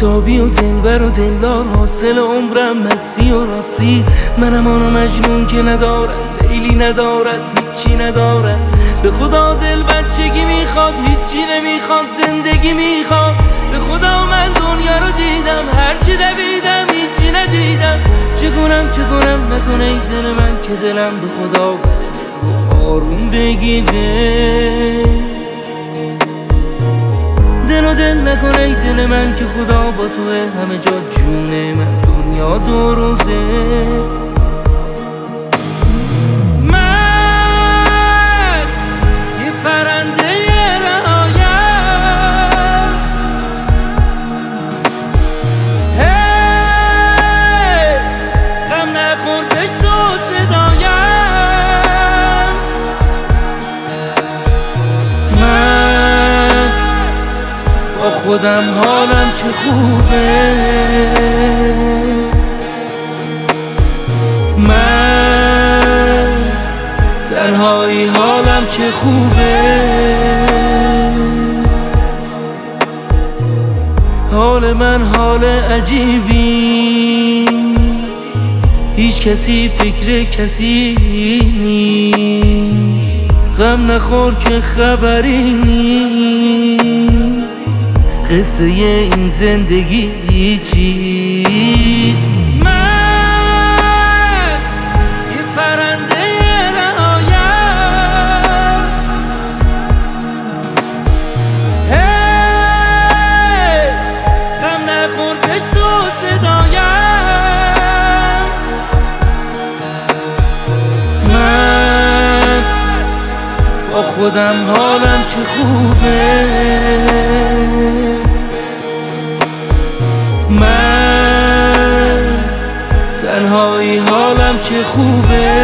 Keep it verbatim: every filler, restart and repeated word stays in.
بیتابی و دلبر و دلدار، حاصل عمرم مستی و راستی. منم آنو مجنون که ندارد لیلی، ندارد هیچی ندارد. به خدا دل بچگی میخواد، هیچی نمیخواد، زندگی میخواد. به خدا من دنیا رو دیدم، هرچی دویدم هیچی ندیدم. چه کنم چه کنم نکنه ای دل من، که دلم به خدا بسته آروم بگیره. دل و دل نکنه ای دل من، که خدا با توه همه جا جونه من، دنیا دو روزه. من یه پرنده رهایم، هی غم نخور بشنو صدایم. من با خودم حالم چه خوبه، من تنهایی حالم چه خوبه. حال من حال عجیبی، هیچ کسی فکر کسی نیست. غم نخور که خبری نیست، قصه این زندگی چیست. من یه پرنده رهایم، هی غم نخور بشنو صدایم. من با خودم حالم چه خوبه، من تنهایی حالم چه خوبه.